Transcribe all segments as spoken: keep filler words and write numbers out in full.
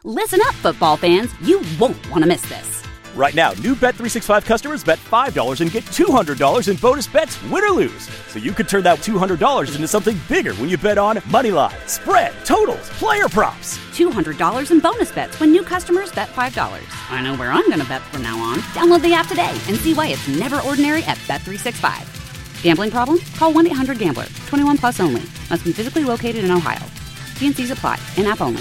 Listen up, football fans. You won't want to miss this. Right now, new Bet three sixty-five customers bet five dollars and get two hundred dollars in bonus bets, win or lose. So you could turn that two hundred dollars into something bigger when you bet on money line, spread, totals, player props. two hundred dollars in bonus bets when new customers bet five dollars. I know where I'm going to bet from now on. Download the app today and see why it's never ordinary at Bet three sixty-five. Gambling problem? Call one eight hundred gambler. twenty-one plus only. Must be physically located in Ohio. T and C's apply. In-app only.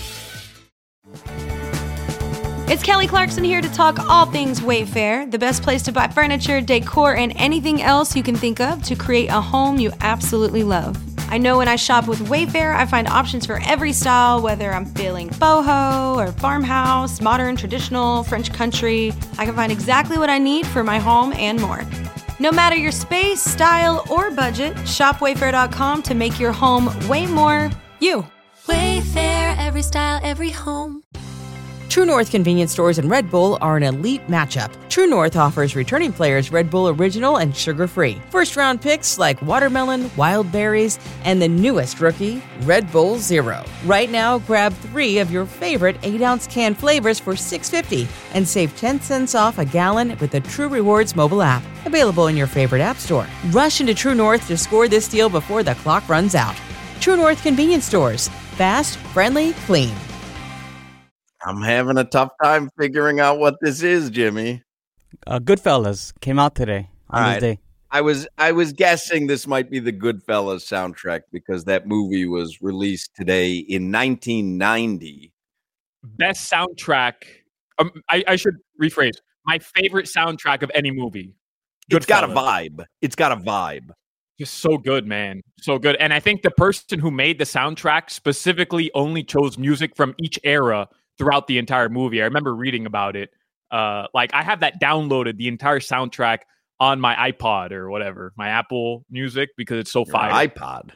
It's Kelly Clarkson here to talk all things Wayfair, the best place to buy furniture, decor, and anything else you can think of to create a home you absolutely love. I know when I shop with Wayfair, I find options for every style, whether I'm feeling boho or farmhouse, modern, traditional, French country. I can find exactly what I need for my home and more. No matter your space, style, or budget, shop wayfair dot com to make your home way more you. Wayfair, every style, every home. True North convenience stores and Red Bull are an elite matchup. True North offers returning players Red Bull Original and sugar-free. First-round picks like watermelon, wild berries, and the newest rookie, Red Bull Zero. Right now, grab three of your favorite eight ounce can flavors for six dollars and fifty cents and save ten cents off a gallon with the True Rewards mobile app. Available in your favorite app store. Rush into True North to score this deal before the clock runs out. True North convenience stores. Fast, friendly, clean. I'm having a tough time figuring out what this is, Jimmy. Uh, Goodfellas came out today on All this right. day. I was I was guessing this might be the Goodfellas soundtrack because that movie was released today in nineteen ninety. Best soundtrack. Um, I, I should rephrase. My favorite soundtrack of any movie. It's got a Goodfellas. vibe. It's got a vibe. Just so good, man. So good. And I think the person who made the soundtrack specifically only chose music from each era throughout the entire movie. I remember reading about it. Uh, like I have that downloaded, the entire soundtrack on my iPod or whatever, my Apple Music, because it's so Your fire. iPod.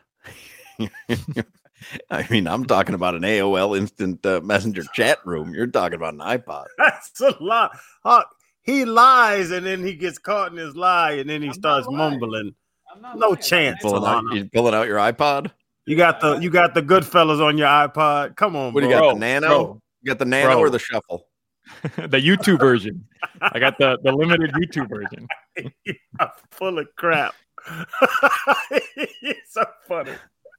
I mean, I'm talking about an A O L instant uh, messenger chat room. You're talking about an iPod. That's a lie. Uh, he lies and then he gets caught in his lie and then he I'm starts mumbling. No chance. Pulling out, you pulling out your iPod? You got the you got the Goodfellas on your iPod. Come on, What do bro. you got? Bro, The Nano? bro. You got the Nano Bro. or the Shuffle? The YouTube version. I got the, the limited YouTube version. I'm full of crap. It's so funny.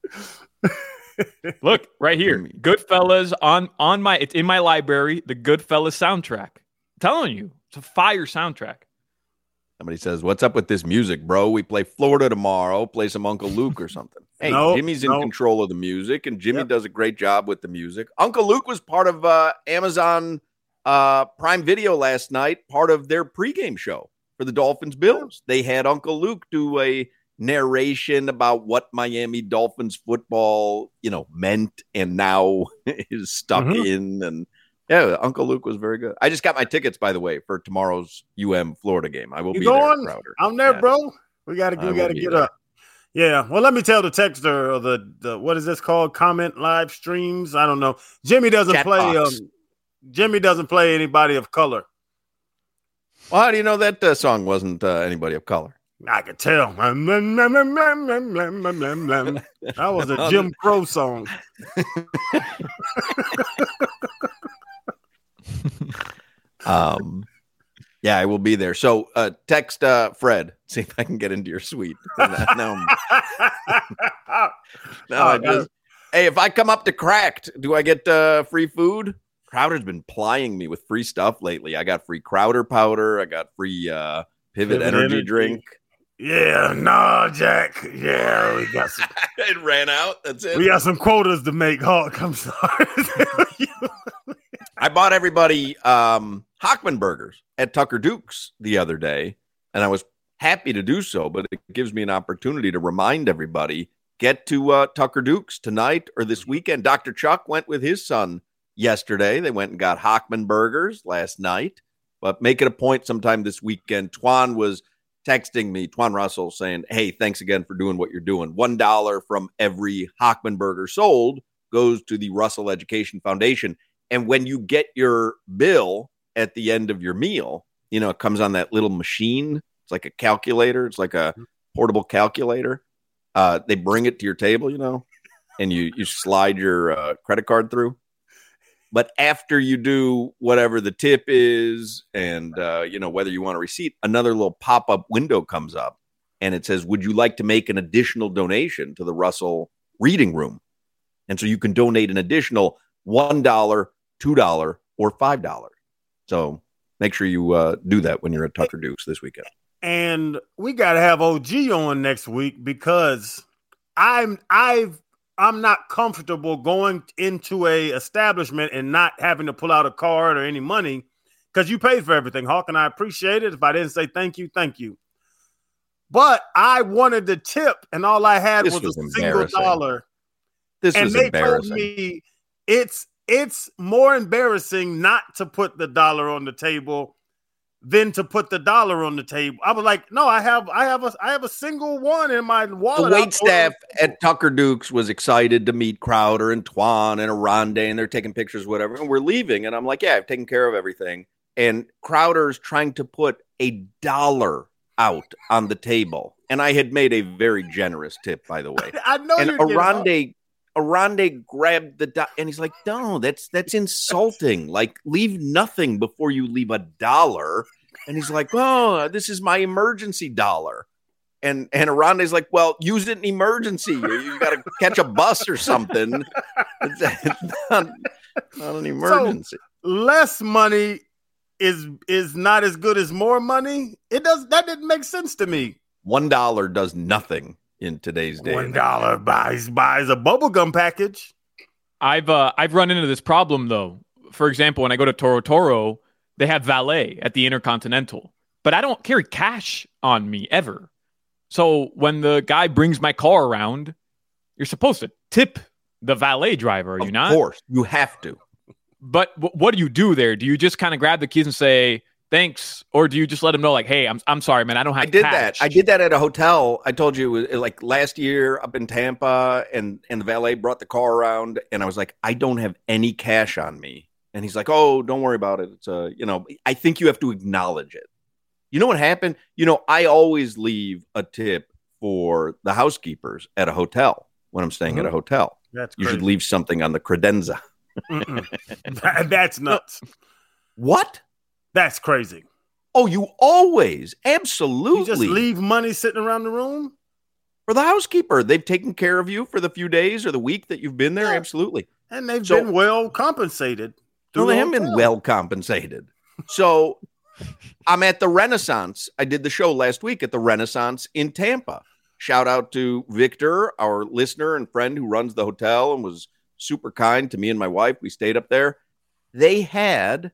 Look right here, Goodfellas on on my. It's in my library. The Goodfellas soundtrack. I'm telling you, it's a fire soundtrack. Somebody says, "What's up with this music, bro? We play Florida tomorrow. Play some Uncle Luke or something." Hey, Nope, Jimmy's in nope. control of the music, and Jimmy Yep. does a great job with the music. Uncle Luke was part of uh, Amazon uh, Prime Video last night, part of their pregame show for the Dolphins Bills. They had Uncle Luke do a narration about what Miami Dolphins football, you know, meant and now is stuck Mhm. in. And yeah, Uncle Luke was very good. I just got my tickets, by the way, for tomorrow's U M Florida game. I will You be going? there, Crowder. I'm there, Yeah. bro. We gotta I we will gotta be get there. up. Yeah. Well, let me tell the texter or the, the what is this called? Comment live streams. I don't know. Jimmy doesn't Chat play. box. Um, Jimmy doesn't play anybody of color. Well, how do you know that uh, song wasn't uh, anybody of color? I could tell. That was a Jim Crow song. Um, yeah, I will be there. So uh, text uh, Fred. See if I can get into your suite. now, now, now I just, hey, if I come up to Cracked, do I get uh, free food? Crowder's been plying me with free stuff lately. I got free Crowder powder. I got free uh, Pivot, Pivot energy, Energy. drink. Yeah, nah, Jack. Yeah, we got some. It ran out. That's it. We got some quotas to make. Hulk, I'm sorry. I bought everybody um, Hockman burgers at Tucker Duke's the other day, and I was happy to do so, but it gives me an opportunity to remind everybody, get to uh, Tucker Duke's tonight or this weekend. Doctor Chuck went with his son yesterday. They went and got Hockman burgers last night, but make it a point sometime this weekend. Twan was texting me, Twan Russell, saying, hey, thanks again for doing what you're doing. One dollar from every Hockman burger sold goes to the Russell Education Foundation. And when you get your bill at the end of your meal, you know, it comes on that little machine. It's like a calculator. It's like a portable calculator. Uh, they bring it to your table, you know, and you, you slide your uh, credit card through. But after you do whatever the tip is and, uh, you know, whether you want a receipt, another little pop-up window comes up and it says, would you like to make an additional donation to the Russell Reading Room? And so you can donate an additional one dollar, two dollars, or five dollars. So make sure you uh, do that when you're at Tucker Dukes this weekend. And we got to have O G on next week because I'm I've I'm not comfortable going into a establishment and not having to pull out a card or any money because you paid for everything, Hawk, and I appreciate it. If I didn't say thank you, thank you. But I wanted the tip, and all I had This was, was a single dollar. This and was they embarrassing. told me it's it's more embarrassing not to put the dollar on the table than to put the dollar on the table. I was like, no, I have I have a I have a single one in my wallet. The wait staff at Tucker Dukes was excited to meet Crowder and Twan and Aronde, and they're taking pictures, whatever. And we're leaving, and I'm like, yeah, I've taken care of everything. And Crowder's trying to put a dollar out on the table, and I had made a very generous tip, by the way. I know. And you did, Hawk. Aronde, Aronde grabbed the do- and he's like, no, that's that's insulting. Like, leave nothing before you leave a dollar. And he's like, oh, this is my emergency dollar. And and Aronde's like, well, use it in emergency. You, you got to catch a bus or something. It's, it's not, not an emergency. So, less money is is not as good as more money. It does that didn't make sense to me. One dollar does nothing in today's day. One dollar buys buys a bubblegum package. I've uh, I've run into this problem though. For example, when I go to Toro Toro, they have valet at the Intercontinental, but I don't carry cash on me ever. So when the guy brings my car around, you're supposed to tip the valet driver, are you not? Of course, you have to. But w- what do you do there? Do you just kind of grab the keys and say thanks, or do you just let him know, like, hey, I'm I'm sorry, man, I don't have. I did cash. that. I did that at a hotel. I told you, it was like last year up in Tampa, and and the valet brought the car around, and I was like, I don't have any cash on me, and he's like, oh, don't worry about it. It's a, you know, I think you have to acknowledge it. You know what happened? You know, I always leave a tip for the housekeepers at a hotel when I'm staying Mm-hmm. at a hotel. That's you crazy. should leave something on the credenza. That- That's nuts. What? That's crazy. Oh, you always, absolutely. You just leave money sitting around the room? For the housekeeper. They've taken care of you for the few days or the week that you've been there. Yeah. Absolutely. And they've So- been well compensated. No, through they the haven't been hotel. well compensated. So I'm at the Renaissance. I did the show last week at the Renaissance in Tampa. Shout out to Victor, our listener and friend who runs the hotel and was super kind to me and my wife. We stayed up there. They had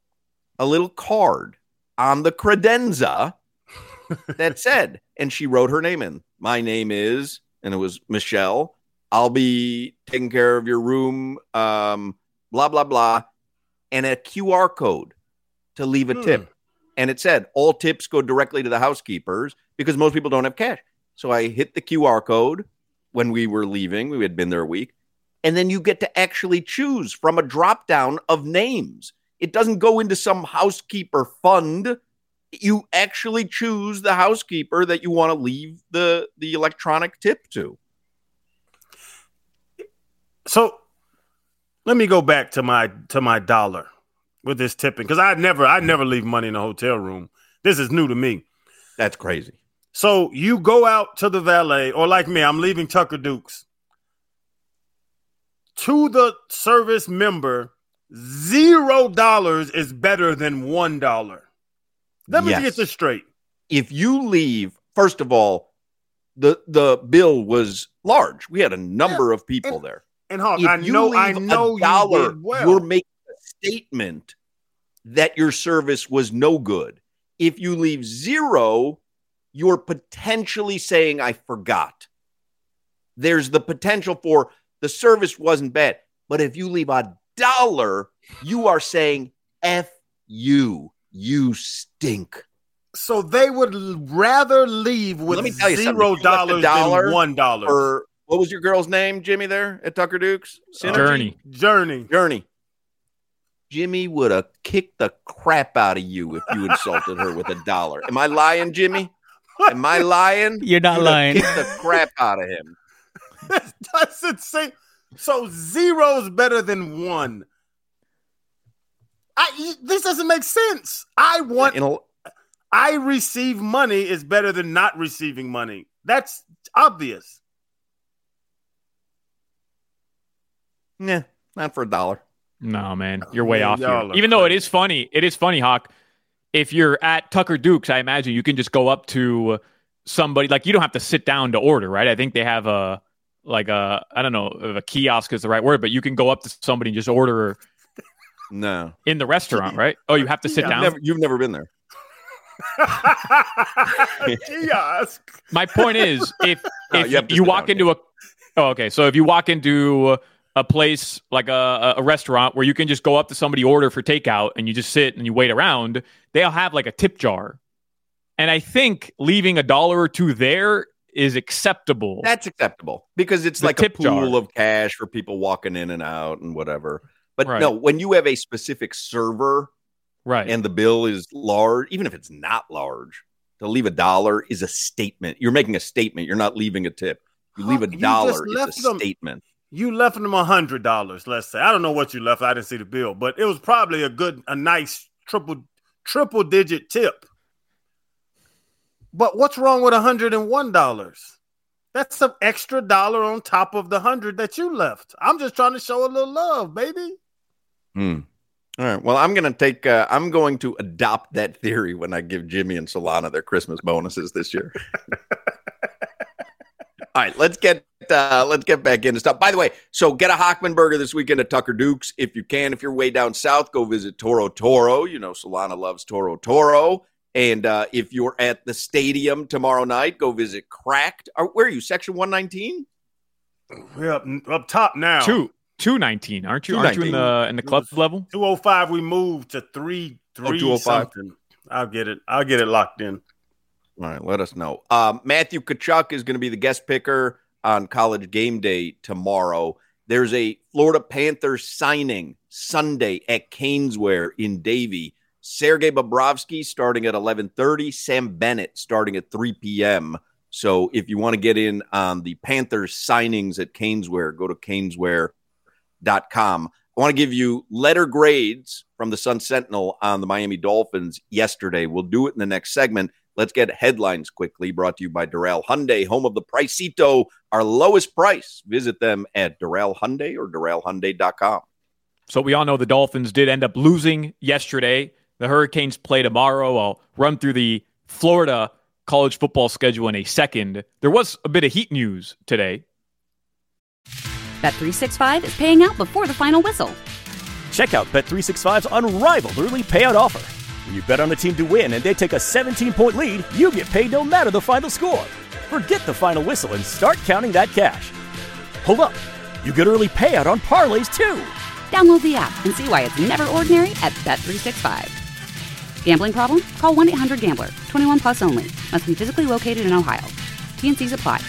a little card on the credenza that said, and she wrote her name in. My name is, and it was Michelle. I'll be taking care of your room, um, blah, blah, blah. And a Q R code to leave a Hmm. tip. And it said all tips go directly to the housekeepers because most people don't have cash. So I hit the Q R code when we were leaving. We had been there a week. And then you get to actually choose from a drop down of names. It doesn't go into some housekeeper fund. You actually choose the housekeeper that you want to leave the, the electronic tip to. So let me go back to my to my dollar with this tipping because I never I never leave money in a hotel room. This is new to me. That's crazy. So you go out to the valet, or like me, I'm leaving Tucker Dukes. To the service member, zero dollars is better than one dollar. Let me Yes. get this straight. If you leave, first of all, the the bill was large. We had a number of people and- there. And Hawk, If I you know, I leave know a dollar, you did well. you're making a statement that your service was no good. If you leave zero, you're potentially saying, I forgot. There's the potential for the service wasn't bad. But if you leave a dollar, you are saying, F you, you stink. So they would l- rather leave with Let me tell you something. zero If you left a dollars dollar than one dollar. Or what was your girl's name, Jimmy, there at Tucker Dukes? Synergy? Journey. Journey. Journey. Jimmy would have kicked the crap out of you if you insulted her with a dollar. Am I lying, Jimmy? Am I lying? You're not You'd have lying. Kicked the crap out of him. That's insane. So zero is better than one. I, this doesn't make sense. I want. In a, I receive money is better than not receiving money. That's obvious. Nah, not for a dollar. No, man, you're way Man, off y'all here. are Even though it crazy. is funny, it is funny, Hawk. If you're at Tucker Dukes, I imagine you can just go up to somebody. Like, you don't have to sit down to order, right? I think they have a, like a, I don't know if a kiosk is the right word, but you can go up to somebody and just order No. in the restaurant, right? Oh, you have to sit You've down? never, you've never been there. Kiosk. My point is, if, No, if you have to you sit walk down, into a, oh, okay, so if you walk into a place like a, a restaurant where you can just go up to somebody, order for takeout, and you just sit and you wait around, they'll have like a tip jar. And I think leaving a dollar or two there is acceptable. That's acceptable because it's The like a tip pool jar. of cash for people walking in and out and whatever. But Right. no, when you have a specific server Right. and the bill is large, even if it's not large, to leave a dollar is a statement. You're making a statement. You're not leaving a tip. You leave a Huh, you dollar, just it's left a them- statement. You left them a hundred dollars, let's say. I don't know what you left. I didn't see the bill, but it was probably a good, a nice triple, triple digit tip. But what's wrong with a hundred and one dollars? That's an extra dollar on top of the hundred that you left. I'm just trying to show a little love, baby. Hmm. All right. Well, I'm going to take, uh, I'm going to adopt that theory when I give Jimmy and Solana their Christmas bonuses this year. All right, let's get uh, let's get back into stuff. By the way, so get a Hockman burger this weekend at Tucker Dukes if you can. If you're way down south, go visit Toro Toro. You know Solana loves Toro Toro. And uh, if you're at the stadium tomorrow night, go visit Cracked. Or, where are you? Section one nineteen? We're up, up top now. Two, two nineteen, aren't you? Aren't you in the in the club level? two oh five, we moved to three, three two oh five. something. I'll get it. I'll get it locked in. All right, let us know. Um, Matthew Tkachuk is going to be the guest picker on College Game Day tomorrow. There's a Florida Panthers signing Sunday at Caneswear in Davie. Sergei Bobrovsky starting at eleven thirty. Sam Bennett starting at three p.m. So if you want to get in on the Panthers signings at Caneswear, go to caneswear dot com. I want to give you letter grades from the Sun Sentinel on the Miami Dolphins yesterday. We'll do it in the next segment. Let's get headlines quickly, brought to you by Doral Hyundai, home of the Pricito, our lowest price. Visit them at Doral Hyundai or doral hyundai dot com. So we all know the Dolphins did end up losing yesterday. The Hurricanes play tomorrow. I'll run through the Florida college football schedule in a second. There was a bit of heat news today. Bet three sixty-five is paying out before the final whistle. Check out Bet three sixty-five's unrivaled early payout offer. When you bet on a team to win and they take a seventeen-point lead, you get paid no matter the final score. Forget the final whistle and start counting that cash. Hold up. You get early payout on parlays, too. Download the app and see why it's never ordinary at Bet three sixty-five. Gambling problem? Call one eight hundred gambler. twenty-one plus only. Must be physically located in Ohio. T and C's apply.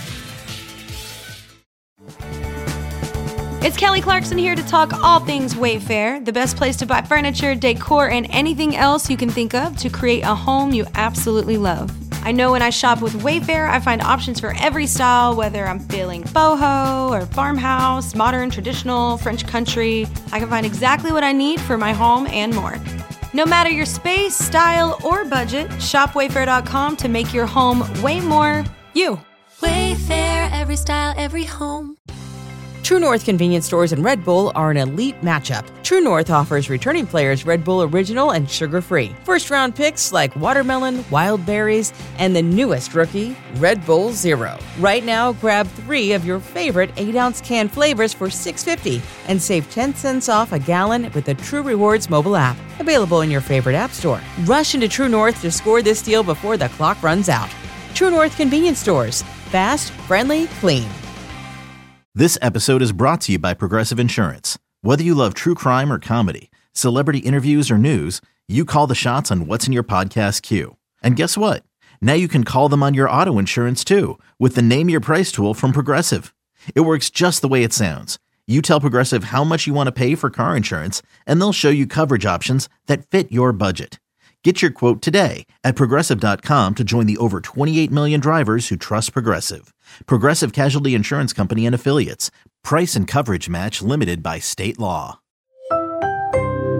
It's Kelly Clarkson here to talk all things Wayfair, the best place to buy furniture, decor, and anything else you can think of to create a home you absolutely love. I know when I shop with Wayfair, I find options for every style, whether I'm feeling boho or farmhouse, modern, traditional, French country. I can find exactly what I need for my home and more. No matter your space, style, or budget, shop wayfair dot com to make your home way more you. Wayfair, every style, every home. True North convenience stores and Red Bull are an elite matchup. True North offers returning players Red Bull Original and sugar-free. First-round picks like watermelon, wild berries, and the newest rookie, Red Bull Zero. Right now, grab three of your favorite eight-ounce can flavors for six dollars and fifty cents and save ten cents off a gallon with the True Rewards mobile app. Available in your favorite app store. Rush into True North to score this deal before the clock runs out. True North convenience stores. Fast, friendly, clean. This episode is brought to you by Progressive Insurance. Whether you love true crime or comedy, celebrity interviews or news, you call the shots on what's in your podcast queue. And guess what? Now you can call them on your auto insurance too with the Name Your Price tool from Progressive. It works just the way it sounds. You tell Progressive how much you want to pay for car insurance, and they'll show you coverage options that fit your budget. Get your quote today at progressive dot com to join the over twenty-eight million drivers who trust Progressive. Progressive Casualty Insurance Company and Affiliates. Price and coverage match limited by state law.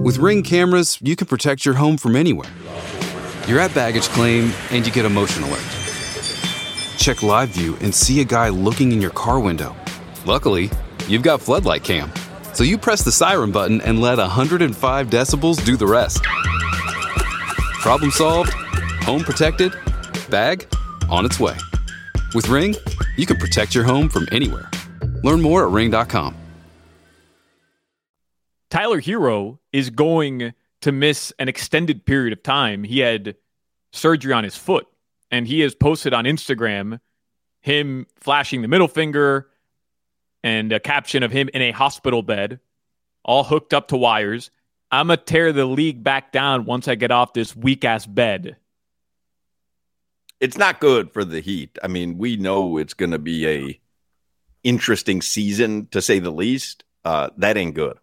With Ring cameras, you can protect your home from anywhere. You're at baggage claim, and you get a motion alert. Check live view and see a guy looking in your car window. Luckily, you've got Floodlight Cam, so you press the siren button and let one hundred five decibels do the rest. Problem solved, home protected, bag on its way. With Ring, you can protect your home from anywhere. Learn more at ring dot com. Tyler Hero is going to miss an extended period of time. He had surgery on his foot, and he has posted on Instagram him flashing the middle finger and a caption of him in a hospital bed, all hooked up to wires. I'm going to tear the league back down once I get off this weak-ass bed. It's not good for the Heat. I mean, we know it's going to be a interesting season, to say the least. Uh, that ain't good.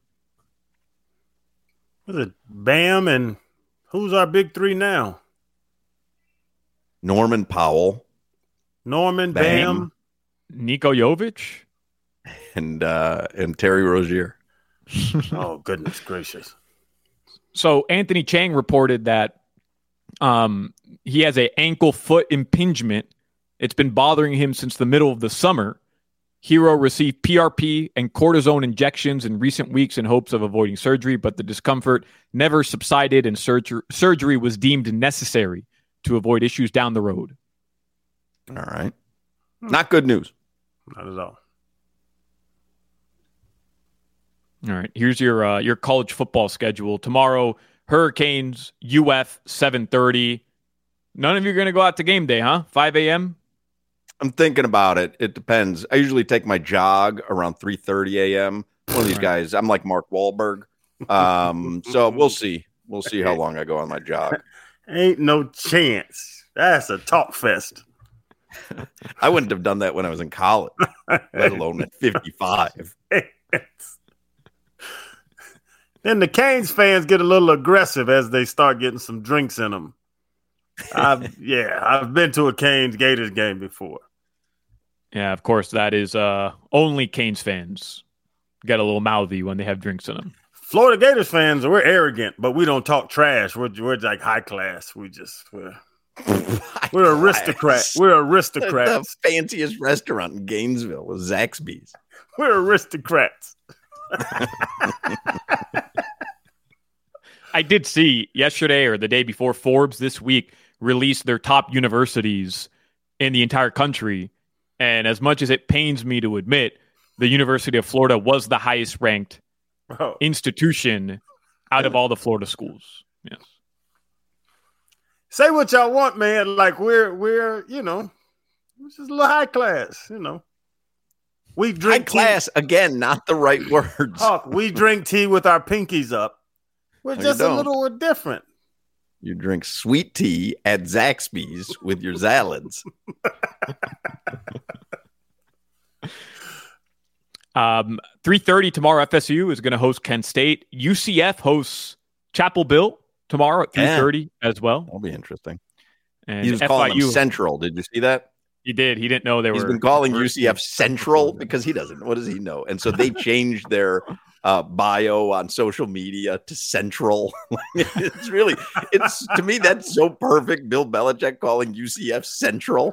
Was it Bam and who's our big three now? Norman Powell. Norman, Bam. Bam. Niko Jovic. And, uh, and Terry Rozier. Oh, goodness gracious. So Anthony Chang reported that um, he has an ankle foot impingement. It's been bothering him since the middle of the summer. Hero received P R P and cortisone injections in recent weeks in hopes of avoiding surgery, but the discomfort never subsided and surgery surgery was deemed necessary to avoid issues down the road. All right. Not good news. Not at all. All right. Here's your uh, your college football schedule. Tomorrow, Hurricanes, U F, seven thirty. None of you are going to go out to game day, huh? five a.m.? I'm thinking about it. It depends. I usually take my jog around three thirty a.m. One of these guys, I'm like Mark Wahlberg. Um, so we'll see. We'll see how long I go on my jog. Ain't no chance. That's a talk fest. I wouldn't have done that when I was in college, let alone at fifty-five. Then the Canes fans get a little aggressive as they start getting some drinks in them. I've, yeah, I've been to a Canes Gators game before. Yeah, of course, that is uh, only Canes fans get a little mouthy when they have drinks in them. Florida Gators fans, we're arrogant, but we don't talk trash. We're we're like high class. We just we're we're aristocrats. We're aristocrats. The fanciest restaurant in Gainesville was Zaxby's. We're aristocrats. I did see yesterday or the day before Forbes this week released their top universities in the entire country. And as much as it pains me to admit, the University of Florida was the highest ranked oh. institution out of all the Florida schools. Yes. Say what y'all want, man. Like we're, we're, you know, it's just a little high class, you know. We drink high class, tea. Again, not the right words. Hawk, we drink tea with our pinkies up. We're no, just a little different. You drink sweet tea at Zaxby's with your salads. um, three thirty tomorrow, F S U is going to host Kent State. U C F hosts Chapel Bill tomorrow at three thirty yeah. as well. That'll be interesting. And he was F I U, calling them Central. Did you see that? He did. He didn't know they He's were. He's been calling U C F Central because he doesn't. What does he know? And so they changed their uh, bio on social media to Central. It's really, it's to me, that's so perfect. Bill Belichick calling U C F Central.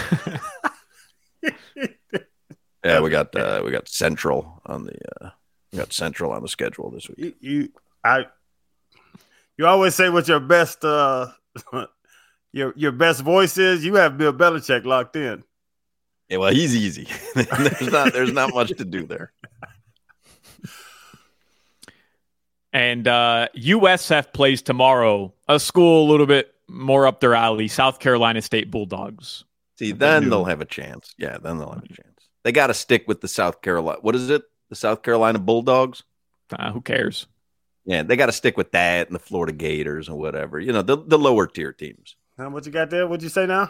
Yeah, we got uh, we got Central on the uh, we got Central on the schedule this week. You, you I you always say what your best uh, your your best voice is. You have Bill Belichick locked in. Yeah, well, he's easy. there's not there's not much to do there. And uh, U S F plays tomorrow. A school a little bit more up their alley. South Carolina State Bulldogs. See, then they'll have a chance. Yeah, then they'll have a chance. They got to stick with the South Carolina. What is it? The South Carolina Bulldogs? Uh, who cares? Yeah, they got to stick with that and the Florida Gators and whatever. You know, the, the lower tier teams. How much you got there? What'd you say now?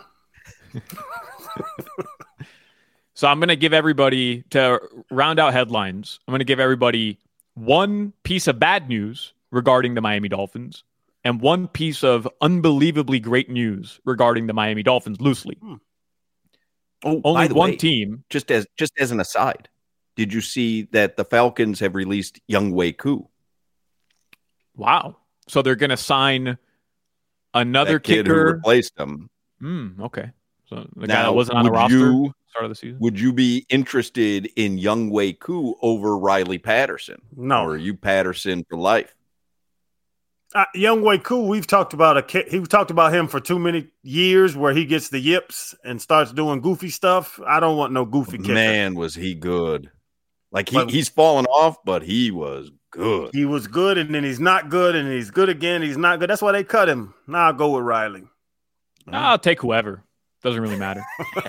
So I'm going to give everybody, to round out headlines, I'm going to give everybody one piece of bad news regarding the Miami Dolphins and one piece of unbelievably great news regarding the Miami Dolphins loosely. Hmm. Oh, only one way, team. Just as just as an aside, did you see that the Falcons have released Young Wei Koo? Wow. So they're going to sign another that kid kicker. Who replaced him. Mm, okay. So the now, guy that wasn't on the roster you, start of the season. Would you be interested in Young Wei Koo over Riley Patterson? No. Or are you Patterson for life? Uh, Young Wei Koo, we've talked about a he talked about him for too many years, where he gets the yips and starts doing goofy stuff. I don't want no goofy kicker. Man, was he good? Like he, But- he's fallen off, but he was good. He was good, and then he's not good, and he's good again. He's not good. That's why they cut him. Now I'll go with Riley. I'll take whoever. Doesn't really matter.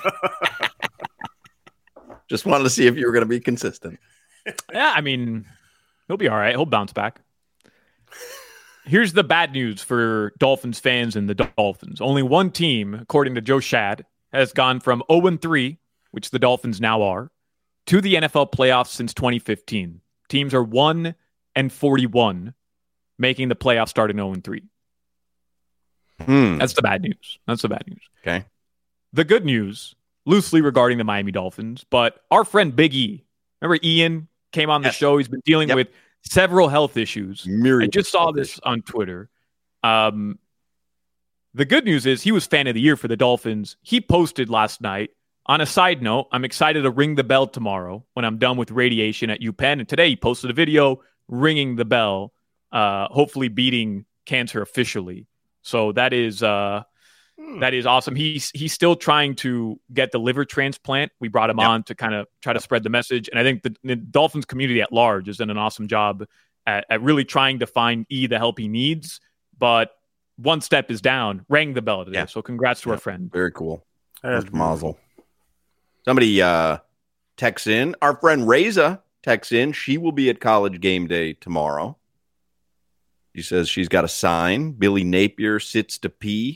Just wanted to see if you were going to be consistent. Yeah, I mean, he'll be all right. He'll bounce back. Here's the bad news for Dolphins fans and the Dolphins. Only one team, according to Joe Shad, has gone from oh and three, which the Dolphins now are, to the N F L playoffs since twenty fifteen. Teams are one and forty-one, making the playoffs starting oh and three. Hmm. That's the bad news. That's the bad news. Okay. The good news, loosely regarding the Miami Dolphins, but our friend Big E, remember Ian came on the Yes. show. He's been dealing Yep. with several health issues. Myriad I just saw of this on Twitter. Um, the good news is he was fan of the year for the Dolphins. He posted last night. On a side note, I'm excited to ring the bell tomorrow when I'm done with radiation at UPenn. And today he posted a video ringing the bell, uh, hopefully beating cancer officially. So that is uh, Hmm. that is awesome. He's he's still trying to get the liver transplant. We brought him Yep. on to kind of try to spread the message. And I think the, the Dolphins community at large has done an awesome job at, at really trying to find E the help he needs. But one step is down. Rang the bell today. Yeah. So congrats to Yeah. our friend. Very cool. That's That's mazel. Somebody uh, texts in. Our friend Reza texts in. She will be at college game day tomorrow. She says she's got a sign. Billy Napier sits to pee.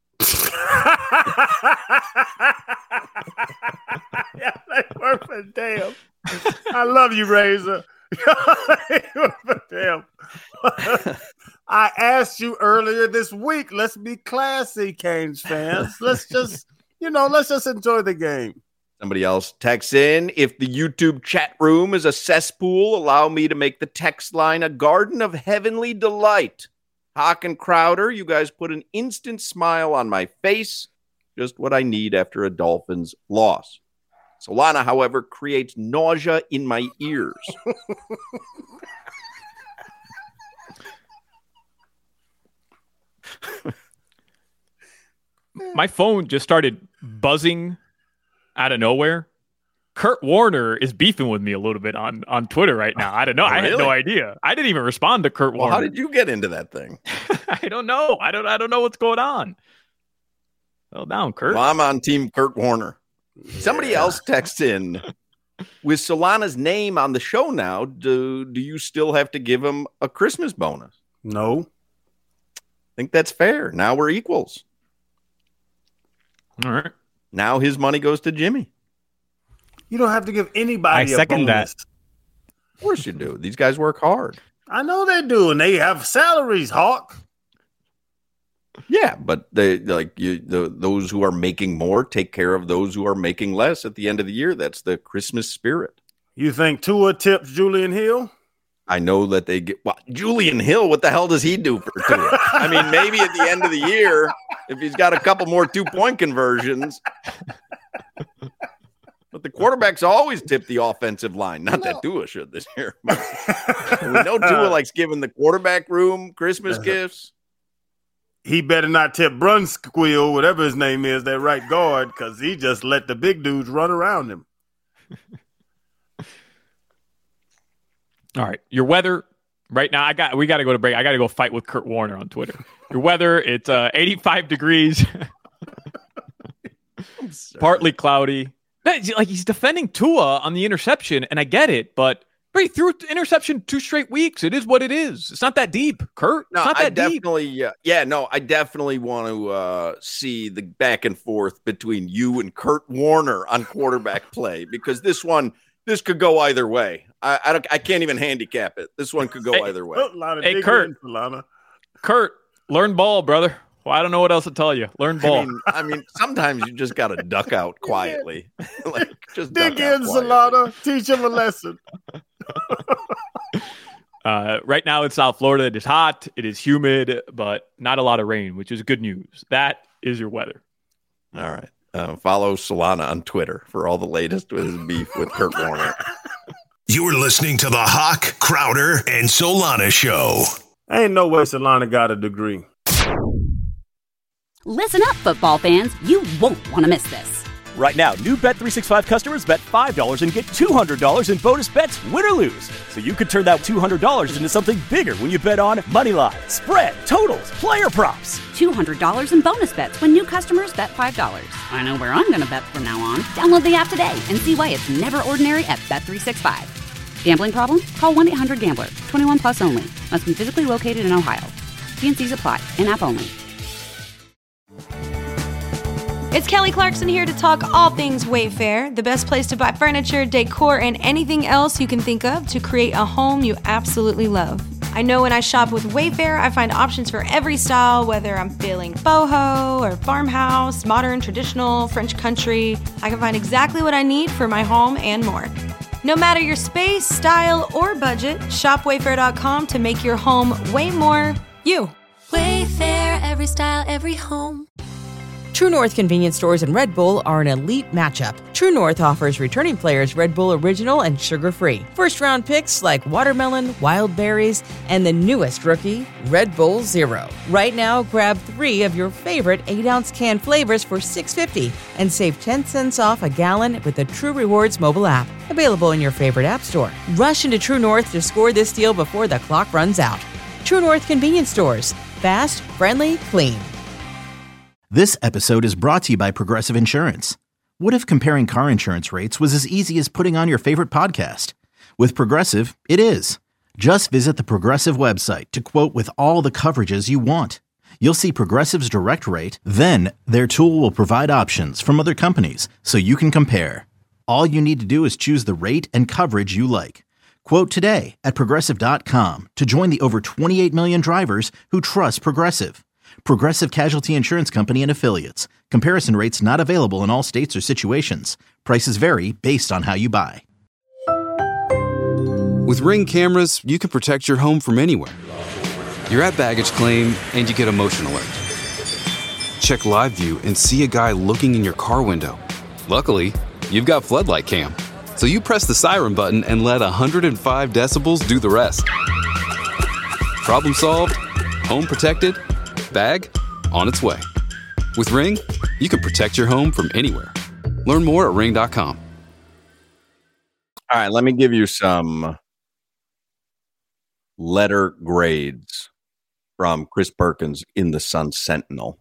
Yeah, that's perfect. Damn. I love you, Razor. Damn. I asked you earlier this week. Let's be classy, Canes fans. Let's just, you know, let's just enjoy the game. Somebody else texts in. If the YouTube chat room is a cesspool, allow me to make the text line a garden of heavenly delight. Hawk and Crowder, you guys put an instant smile on my face. Just what I need after a Dolphins loss. Solana, however, creates nausea in my ears. My phone just started buzzing out of nowhere. Kurt Warner is beefing with me a little bit on, on Twitter right now. I don't know. Oh, I had really? no idea. I didn't even respond to Kurt Well, Warner. how did you get into that thing? I don't know. I don't. I don't know what's going on. Well, down, Kurt. Well, I'm on Team Kurt Warner. Somebody else texts in. With Solana's name on the show now, do, do you still have to give him a Christmas bonus? No. I think that's fair. Now we're equals. All right. Now his money goes to Jimmy. You don't have to give anybody I a second bonus. that. Of course you do. These guys work hard. I know they do, and they have salaries, Hawk. Yeah, but they like you. The, those who are making more take care of those who are making less at the end of the year. That's the Christmas spirit. You think Tua tips Julian Hill? I know that they get well. Julian Hill, what the hell does he do for Tua? I mean, maybe at the end of the year, if he's got a couple more two point conversions. But the quarterbacks always tip the offensive line. Not that Tua should this year. But we know Tua likes giving the quarterback room Christmas gifts. He better not tip Brunskill, whatever his name is, that right guard, because he just let the big dudes run around him. All right. Your weather right now. I got. We got to go to break. I got to go fight with Kurt Warner on Twitter. Your weather. It's uh, eighty-five degrees. Partly cloudy. Like he's defending Tua on the interception, and I get it, but he threw an interception two straight weeks. It is what it is. It's not that deep, Kurt. No, it's not I that deep. definitely, uh, yeah, no, I definitely want to uh, see the back and forth between you and Kurt Warner on quarterback play because this one, this could go either way. I, I don't, I can't even handicap it. This one could go Hey, either way. A lot of Hey, digging Kurt. in, Solana. Kurt, learn ball, brother. Well, I don't know what else to tell you. Learn ball. I mean, I mean, sometimes you just got to duck out quietly. Like, just Dig duck out in, quietly. Solana. Teach him a lesson. Uh, right now in South Florida, it is hot, it is humid, but not a lot of rain, which is good news. That is your weather. All right. Uh, follow Solana on Twitter for all the latest with his beef with Kurt Warner. You're listening to the Hawk, Crowder, and Solana Show. Ain't no way Solana got a degree. Listen up, football fans. You won't want to miss this. Right now, new Bet three sixty-five customers bet five dollars and get two hundred dollars in bonus bets, win or lose. So you could turn that two hundred dollars into something bigger when you bet on moneyline, spread, totals, player props. two hundred dollars in bonus bets when new customers bet five dollars. I know where I'm going to bet from now on. Download the app today and see why it's never ordinary at Bet three sixty-five. Gambling problem? Call one eight hundred gambler. twenty-one plus only. Must be physically located in Ohio. T and C's apply. In-app only. It's Kelly Clarkson here to talk all things Wayfair, the best place to buy furniture, decor, and anything else you can think of to create a home you absolutely love. I know when I shop with Wayfair, I find options for every style, whether I'm feeling boho or farmhouse, modern, traditional, French country. I can find exactly what I need for my home and more. No matter your space, style, or budget, shop wayfair dot com to make your home way more you. Wayfair, every style, every home. True North convenience stores and Red Bull are an elite matchup. True North offers returning players Red Bull Original and sugar-free. First-round picks like watermelon, wild berries, and the newest rookie, Red Bull Zero. Right now, grab three of your favorite eight-ounce can flavors for six dollars and fifty cents and save ten cents off a gallon with the True Rewards mobile app. Available in your favorite app store. Rush into True North to score this deal before the clock runs out. True North convenience stores. Fast, friendly, clean. This episode is brought to you by Progressive Insurance. What if comparing car insurance rates was as easy as putting on your favorite podcast? With Progressive, it is. Just visit the Progressive website to quote with all the coverages you want. You'll see Progressive's direct rate, then their tool will provide options from other companies so you can compare. All you need to do is choose the rate and coverage you like. Quote today at Progressive dot com to join the over twenty-eight million drivers who trust Progressive. Progressive Casualty Insurance Company and Affiliates. Comparison rates not available in all states or situations. Prices vary based on how you buy. With Ring cameras, you can protect your home from anywhere. You're at baggage claim and you get a motion alert. Check live view and see a guy looking in your car window. Luckily, you've got floodlight cam. So you press the siren button and let one hundred five decibels do the rest. Problem solved. Home protected. Bag on its way. With Ring, you can protect your home from anywhere. Learn more at ring dot com. All right, let me give you some letter grades from Chris Perkins in the Sun Sentinel.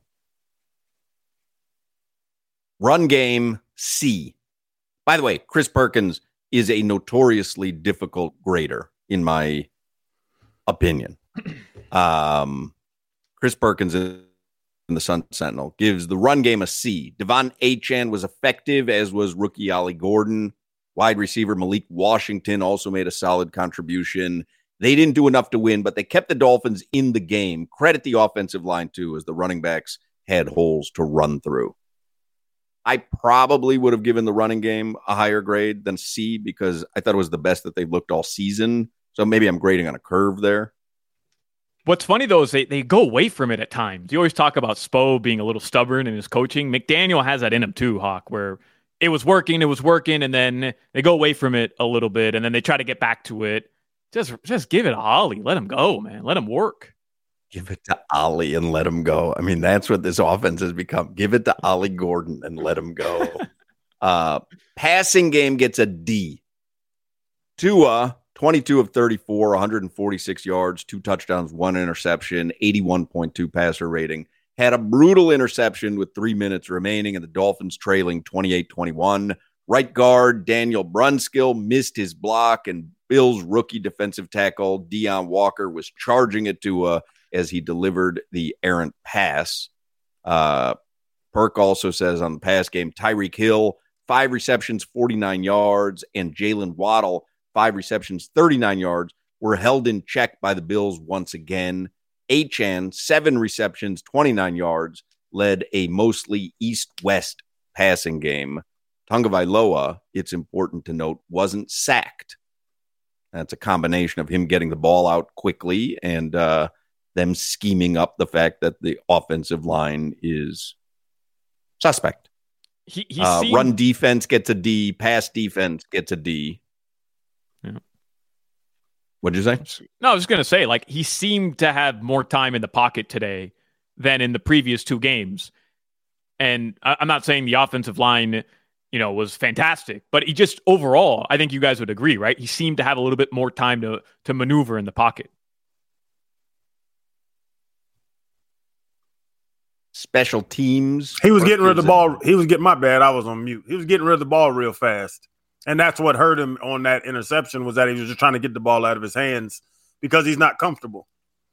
Run game, C. By the way, Chris Perkins is a notoriously difficult grader, in my opinion. Um... Chris Perkins in the Sun Sentinel gives the run game a C. Devon Achane was effective, as was rookie Ollie Gordon. Wide receiver Malik Washington also made a solid contribution. They didn't do enough to win, but they kept the Dolphins in the game. Credit the offensive line, too, as the running backs had holes to run through. I probably would have given the running game a higher grade than C because I thought it was the best that they've looked all season. So maybe I'm grading on a curve there. What's funny, though, is they, they go away from it at times. You always talk about Spo being a little stubborn in his coaching. McDaniel has that in him, too, Hawk, where it was working, it was working, and then they go away from it a little bit, and then they try to get back to it. Just just give it to Ollie. Let him go, man. Let him work. Give it to Ollie and let him go. I mean, that's what this offense has become. Give it to Ollie Gordon and let him go. uh, passing game gets a D. Tua, twenty-two of thirty-four, one hundred forty-six yards, two touchdowns, one interception, eighty-one point two passer rating. Had a brutal interception with three minutes remaining and the Dolphins trailing twenty-eight twenty-one. Right guard Daniel Brunskill missed his block, and Bills rookie defensive tackle Deion Walker was charging it to uh, as he delivered the errant pass. Uh, Perk also says on the pass game, Tyreek Hill, five receptions, forty-nine yards, and Jalen Waddle, five receptions, thirty-nine yards, were held in check by the Bills once again. Achane, seven receptions, twenty-nine yards, led a mostly east-west passing game. Tagovailoa, it's important to note, wasn't sacked. That's a combination of him getting the ball out quickly and uh, them scheming up the fact that the offensive line is suspect. He, he uh, seemed... Run defense gets a D. Pass defense gets a D. Yeah. What'd you say? No, I was going to say, like, he seemed to have more time in the pocket today than in the previous two games. And I, I'm not saying the offensive line, you know, was fantastic, but he just overall, I think you guys would agree, right? He seemed to have a little bit more time to to maneuver in the pocket. Special teams. He was getting rid of the ball. He was getting, my bad, I was on mute. He was getting rid of the ball real fast. And that's what hurt him on that interception, was that he was just trying to get the ball out of his hands because he's not comfortable.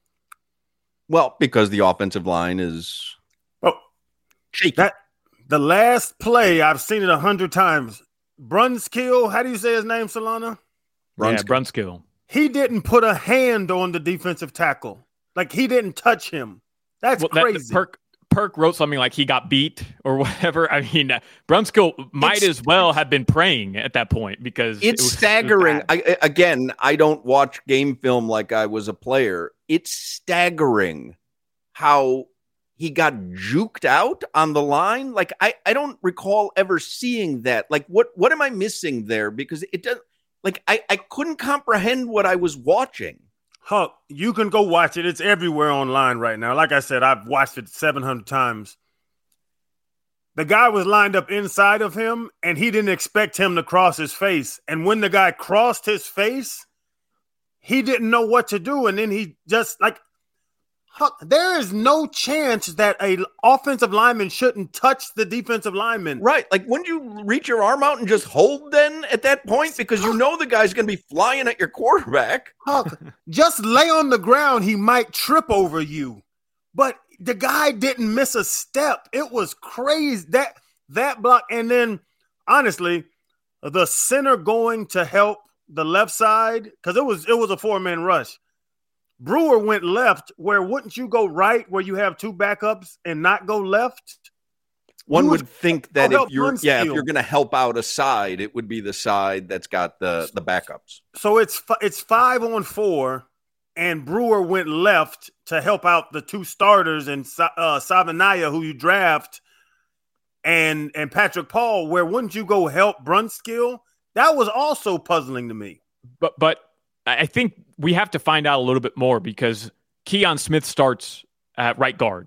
Well, because the offensive line is oh, shaky. That, the last play, I've seen it a hundred times. Brunskill, how do you say his name, Solana? Brunskill. Yeah, Brunskill. He didn't put a hand on the defensive tackle. Like, he didn't touch him. That's well, crazy. That, Perk, Perk wrote something like he got beat or whatever. I mean, uh, Brunskill might it's, as well have been praying at that point because it's it was, staggering. It was I, again, I don't watch game film like I was a player. It's staggering how he got juked out on the line. Like, I, I don't recall ever seeing that. Like, what, what am I missing there? Because it does, like, I, I couldn't comprehend what I was watching. Huck, you can go watch it. It's everywhere online right now. Like I said, I've watched it seven hundred times. The guy was lined up inside of him, and he didn't expect him to cross his face. And when the guy crossed his face, he didn't know what to do. And then he just, like, Huck, there is no chance that an offensive lineman shouldn't touch the defensive lineman. Right. Like, wouldn't you reach your arm out and just hold then at that point? Because you know the guy's going to be flying at your quarterback. Huck, just lay on the ground. He might trip over you. But the guy didn't miss a step. It was crazy. That, that block. And then, honestly, the center going to help the left side, because it was, it was a four-man rush. Brewer went left, where wouldn't you go right where you have two backups and not go left? One would think that if you're Brunskill. yeah, if you're going to help out a side, it would be the side that's got the, the backups. So it's it's five on four, and Brewer went left to help out the two starters and uh, Savanaya, who you draft, and and Patrick Paul, where wouldn't you go help Brunskill? That was also puzzling to me. But but I think we have to find out a little bit more because Keon Smith starts at right guard.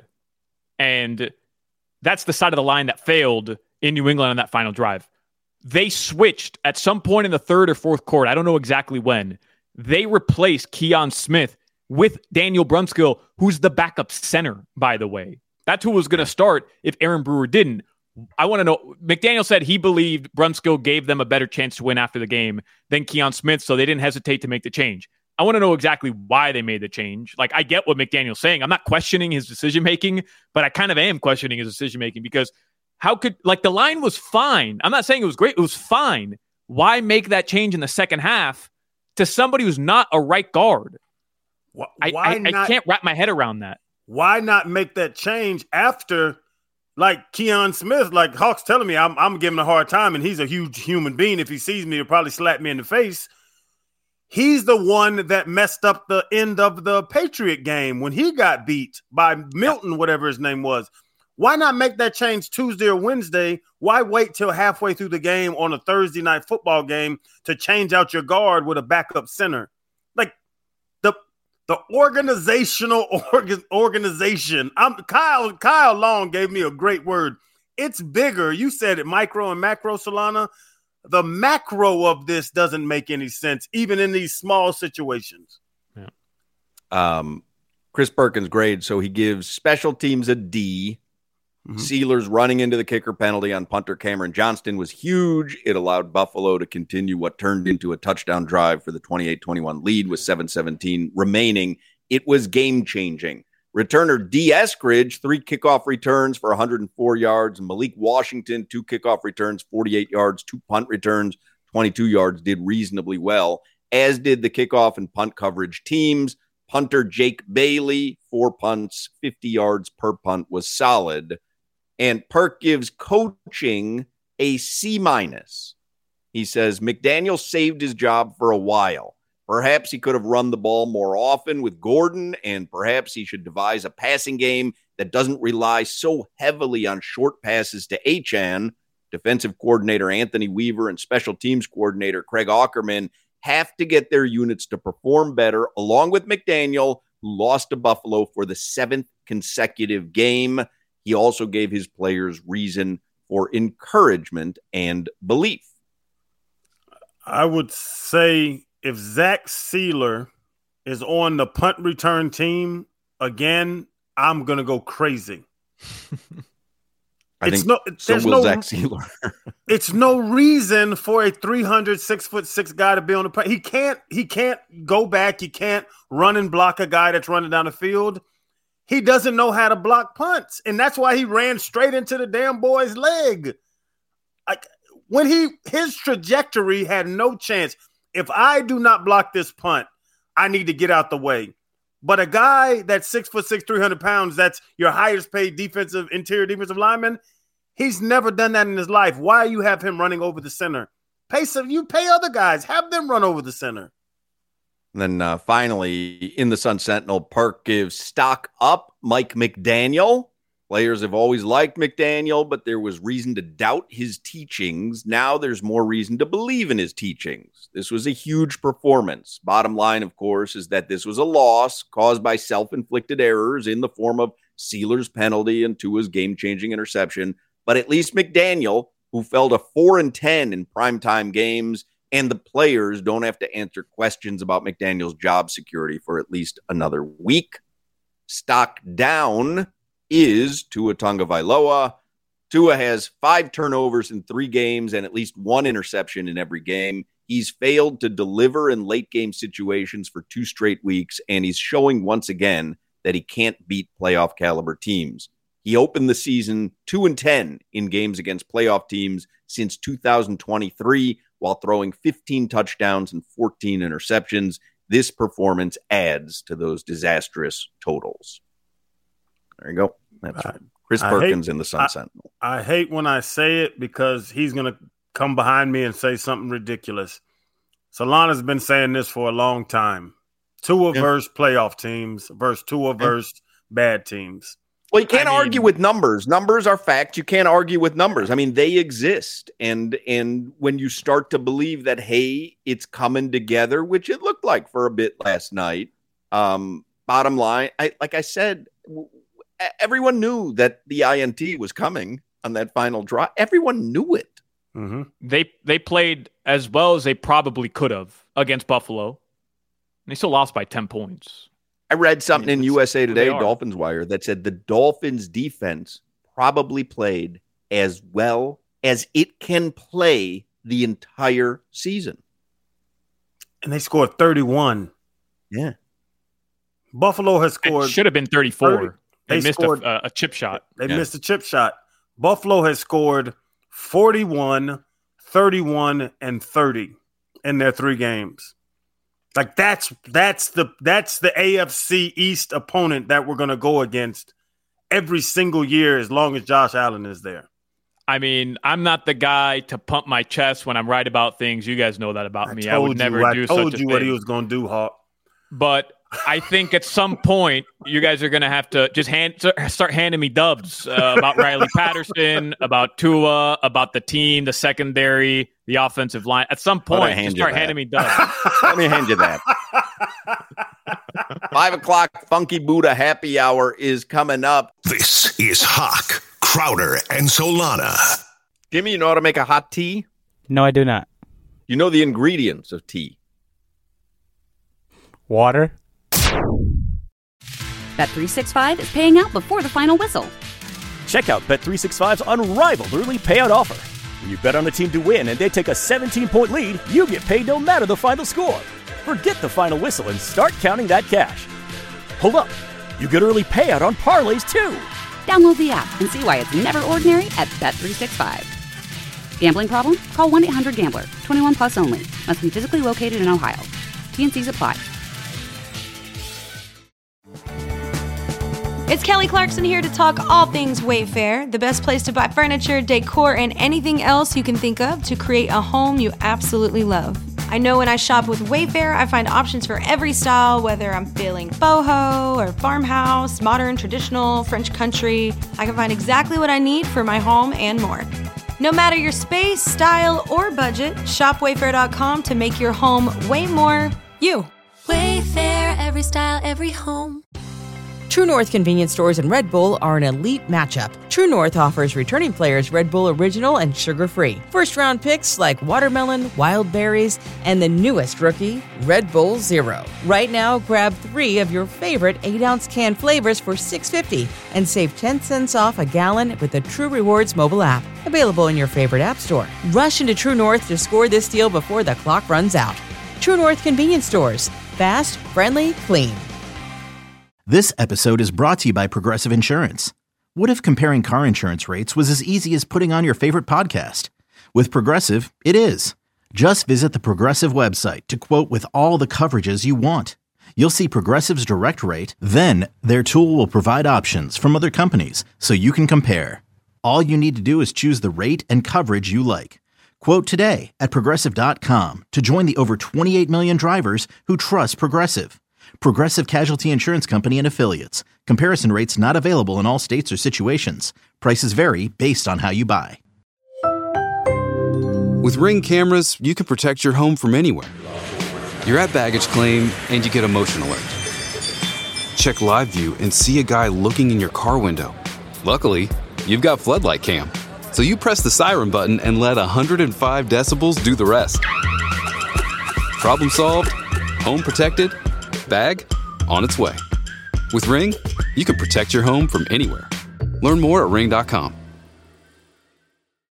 And that's the side of the line that failed in New England on that final drive. They switched at some point in the third or fourth quarter. I don't know exactly when. They replaced Keon Smith with Daniel Brunskill, who's the backup center, by the way. That's who was going to start if Aaron Brewer didn't. I want to know, McDaniel said he believed Brunskill gave them a better chance to win after the game than Keon Smith, so they didn't hesitate to make the change. I want to know exactly why they made the change. Like, I get what McDaniel's saying. I'm not questioning his decision-making, but I kind of am questioning his decision-making because how could, like, the line was fine. I'm not saying it was great. It was fine. Why make that change in the second half to somebody who's not a right guard? Why, I, why I, not, I can't wrap my head around that. Why not make that change after, like, Keon Smith? Like, Hawk's telling me I'm, I'm giving him a hard time, and he's a huge human being. If he sees me, he'll probably slap me in the face. He's the one that messed up the end of the Patriot game when he got beat by Milton, whatever his name was. Why not make that change Tuesday or Wednesday? Why wait till halfway through the game on a Thursday night football game to change out your guard with a backup center? Like, the the organizational orga, organization. I'm Kyle Kyle Long gave me a great word. It's bigger. You said it, micro and macro, Solana. The macro of this doesn't make any sense, even in these small situations. Yeah. Um, Chris Perkins grade, so he gives special teams a D. Mm-hmm. Sealers running into the kicker penalty on punter Cameron Johnston was huge. It allowed Buffalo to continue what turned into a touchdown drive for the twenty-eight twenty-one lead with seven seventeen remaining. It was game-changing. Returner D. Eskridge, three kickoff returns for one hundred four yards. Malik Washington, two kickoff returns, forty-eight yards, two punt returns, twenty-two yards, did reasonably well, as did the kickoff and punt coverage teams. Punter Jake Bailey, four punts, fifty yards per punt was solid. And Perk gives coaching a C minus. He says, McDaniel saved his job for a while. Perhaps he could have run the ball more often with Gordon, and perhaps he should devise a passing game that doesn't rely so heavily on short passes to Achane. Defensive coordinator Anthony Weaver and special teams coordinator Craig Aukerman have to get their units to perform better, along with McDaniel, who lost to Buffalo for the seventh consecutive game. He also gave his players reason for encouragement and belief. I would say if Zach Sealer is on the punt return team again, I'm going to go crazy. I it's think no, so there's will no, Zach Sealer. It's no reason for a three hundred, six foot six guy to be on the punt. He can't, he can't go back. He can't run and block a guy that's running down the field. He doesn't know how to block punts. And that's why he ran straight into the damn boy's leg. Like when he, his trajectory had no chance. If I do not block this punt, I need to get out the way. But a guy that's six foot six, three hundred pounds, that's your highest paid defensive, interior defensive lineman, he's never done that in his life. Why you have him running over the center? Pay some, you pay other guys, have them run over the center. And then uh, finally, in the Sun Sentinel, Park gives stock up Mike McDaniel. Players have always liked McDaniel, but there was reason to doubt his teachings. Now there's more reason to believe in his teachings. This was a huge performance. Bottom line, of course, is that this was a loss caused by self-inflicted errors in the form of Sealer's penalty and Tua's game-changing interception. But at least McDaniel, who fell to four and ten in primetime games, and the players don't have to answer questions about McDaniel's job security for at least another week. Stock down is Tua Tagovailoa. Tua has five turnovers in three games and at least one interception in every game. He's failed to deliver in late game situations for two straight weeks, and he's showing once again that he can't beat playoff caliber teams. He opened the season two and ten in games against playoff teams since two thousand twenty-three, while throwing fifteen touchdowns and fourteen interceptions. This performance adds to those disastrous totals. There you go. That's right. Chris I Perkins hate, in the Sun I, Sentinel. I hate when I say it because he's going to come behind me and say something ridiculous. Solana's been saying this for a long time. Tua Yeah. versus playoff teams versus Tua Yeah. versus bad teams. Well, you can't I mean- argue with numbers. Numbers are facts. You can't argue with numbers. I mean, they exist. And and when you start to believe that, hey, it's coming together, which it looked like for a bit last night, um, bottom line, I, like I said, w- everyone knew that the I N T was coming on that final drive. Everyone knew it. Mm-hmm. They they played as well as they probably could have against Buffalo. And they still lost by ten points. I read something in U S A Today, they are. Dolphins Wire, that said the Dolphins defense probably played as well as it can play the entire season. And they scored thirty-one. Yeah. Buffalo has scored. It should have been thirty-four. thirty. They, They missed scored- a, a chip shot. They Yeah. missed a chip shot. Buffalo has scored forty-one, thirty-one, and thirty in their three games. Like that's that's the that's the A F C East opponent that we're gonna go against every single year as long as Josh Allen is there. I mean, I'm not the guy to pump my chest when I'm right about things. You guys know that about I me. told I would you, never I do told such a you thing. what he was gonna do, Hawk. But I think at some point you guys are going to have to just hand, start handing me dubs uh, about Riley Patterson, about Tua, about the team, the secondary, the offensive line. At some Why don't I point, hand just you start that? handing me dubs. Let me hand you that. Five o'clock Funky Buddha happy hour is coming up. This is Hawk, Crowder, and Solana. Jimmy, you know how to make a hot tea? No, I do not. You know the ingredients of tea. Water. Bet three sixty-five is paying out before the final whistle. Check out Bet three sixty-five's unrivaled early payout offer. When you bet on a team to win and they take a seventeen-point lead, you get paid no matter the final score. Forget the final whistle and start counting that cash. Hold up. You get early payout on parlays, too. Download the app and see why it's never ordinary at Bet three sixty-five. Gambling problem? Call one eight hundred gambler. twenty-one plus only. Must be physically located in Ohio. T and Cs apply. It's Kelly Clarkson here to talk all things Wayfair, the best place to buy furniture, decor, and anything else you can think of to create a home you absolutely love. I know when I shop with Wayfair, I find options for every style, whether I'm feeling boho or farmhouse, modern, traditional, French country. I can find exactly what I need for my home and more. No matter your space, style, or budget, shop wayfair dot com to make your home way more you. Wayfair, every style, every home. True North convenience stores and Red Bull are an elite matchup. True North offers returning players Red Bull Original and sugar-free. First-round picks like watermelon, wild berries, and the newest rookie, Red Bull Zero. Right now, grab three of your favorite eight ounce can flavors for six dollars and fifty cents and save ten cents off a gallon with the True Rewards mobile app. Available in your favorite app store. Rush into True North to score this deal before the clock runs out. True North convenience stores. Fast, friendly, clean. This episode is brought to you by Progressive Insurance. What if comparing car insurance rates was as easy as putting on your favorite podcast? With Progressive, it is. Just visit the Progressive website to quote with all the coverages you want. You'll see Progressive's direct rate, then their tool will provide options from other companies so you can compare. All you need to do is choose the rate and coverage you like. Quote today at Progressive dot com to join the over twenty-eight million drivers who trust Progressive. Progressive Casualty Insurance Company and Affiliates. Comparison rates not available in all states or situations. Prices vary based on how you buy. With Ring cameras, you can protect your home from anywhere. You're at baggage claim and you get a motion alert. Check live view and see a guy looking in your car window. Luckily, you've got Floodlight Cam. So you press the siren button and let one hundred five decibels do the rest. Problem solved? Home protected? Bag on its way. With Ring, you can protect your home from anywhere. Learn more at ring dot com.